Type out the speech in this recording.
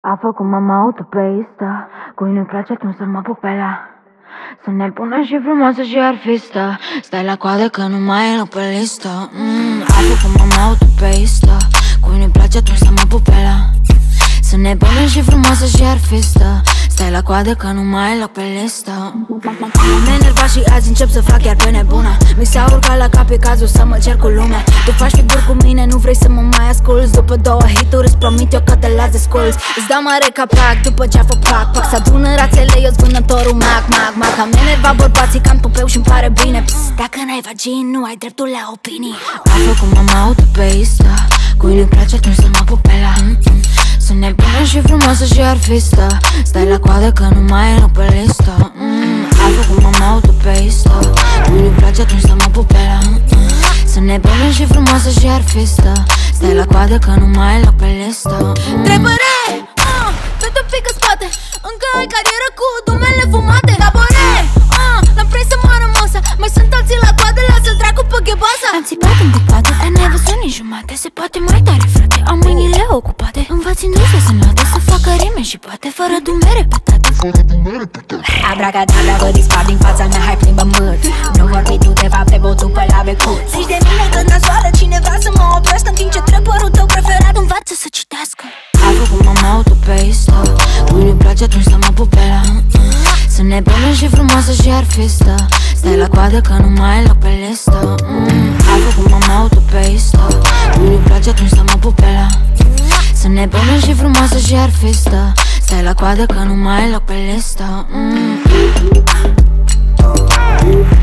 A făcut mama autopeistă, cui nu-i place atunci să mă pupela. Sunt nebună și frumoasă și arfistă, stai la coadă că nu mai e loc pe listă. A făcut mama autopeistă, cui nu-i place atunci să mă pupela. Sunt nebună și frumoasă și arfistă, stai la coadă că nu mai e loc pe listă. M-am enervat și azi încep să fac chiar pe nebună. Mi s-a urcat la cap, e cazul să mă cer cu lumea. Tu faci figuri cu mine, nu vrei să mă mai asculți. După 2 hituri îți promit eu că te las desculți. Îți dau mare capac după ce a făcut pac. S-adună rațele, eu-s vânătorul mac. Am enervat bărbații ca-n pupeu și-mi pare bine. Dacă n-ai vagin, nu ai dreptul la opinii. A făcut mama autopeistă, cui nu-i place atunci să mă pupela. Sunt nebună și frumoasă și arfistă, stai la coadă că nu mai e loc pe listă. A făcut mama autopeistă, cui nu-i place atunci să mă pupela. Sunt nebună și frumoasă și arfistă, stai la coadă că nu mai e loc pe listă. Trebăre, tot un pic în spate, încă ai carieră cu dumele fumate. Labore, l-am prins să moară măsa, mai sunt alții la coadă, lasă-l dracu pe ghebasa. Am țipat în bucate, dar n-ai văzut nici jumate. Se poate mai tare, frate, am mâinile ocupate. Învăț industria să note, să facă rime și poate fără dumere pe tate. Abracadabra, vă dispar din fața mea, hai plimbă mârt. Nu vorbi tu de fapt, te botu pe la becut. Zici de mine că nasoală, cine vrea să mă oprească, în timp ce trăpărul tău preferat învață să citească. A făcut mama autopeistă, cui nu-i place atunci să mă pupela. Sunt nebună și frumoasă și arfistă, stai la coadă că nu mai e loc pe listă. A făcut mama autopeistă, cui nu-i place atunci să mă pupela. Sunt nebună și frumoasă și arfistă, stai la coadă că nu mai e loc pe listă.